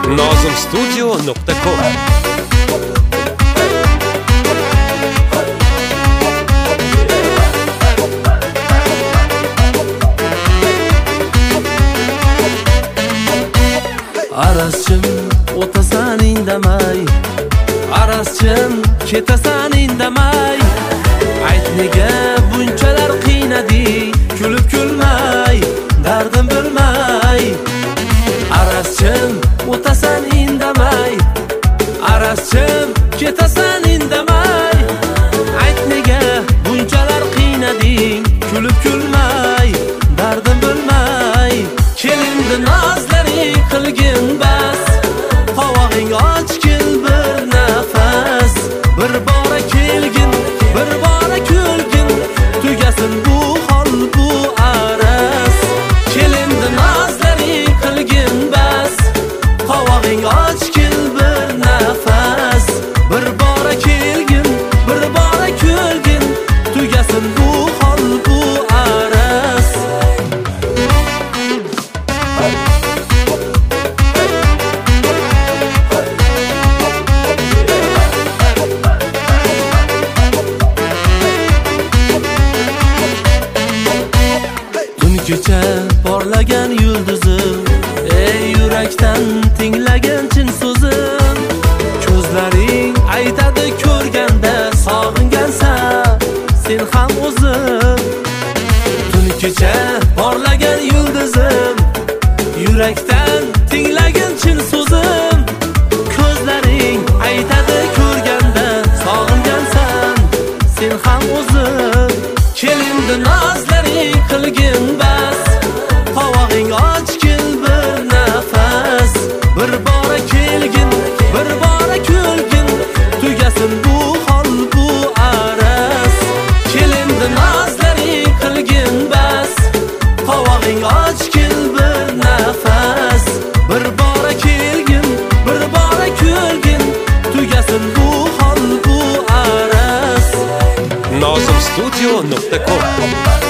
nozimstudio.com. Arazchim o'tasan indamay, Arazchim ketasan indamay. Ayt nega bunchalar qiynading, kulib kulmay, dardim bilmay. Arazchim o'tasan indamay, Arazchim ketasan indamay. Ayt nega bunchalar qiynading, kulib kulmay, dardim bilmay. Kelindi nozlaring qilgin bas, qovog'ing ochgin bir nafas. Bir bora kelgin, bir bora kulgin, tugasin bu hol bu araz. Kelindi nozlaring qilgin bas, qovog'ing ochgin bir nafas. Bir bora kelgin, bir bora kulgin, tugasin bu hol bu araz. Kecha porlagan yulduzim, ey yurakdan tinglagan chin so'zim. Ko'zlaring aytadi ko'rganda sog'ingansan sen ham o'zim. Tun kecha porlagan yulduzim, yurakdan tinglagan chin so'zim. Ko'zlaring aytadi ko'rganda sog'ingansan sen ham o'zim. Kelindi nozlaring qilgin bas, qovog'ing ochgin bir nafas. Bir bora kelgin, bir bora kulgin, tugasin bu hol bu araz. Kelindi nozlaring qilgin bas, qovog'ing ochgin bir nafas. Bir bora kelgin, bir bora kulgin, tugasin bu hol bu araz. nozimstudio.com.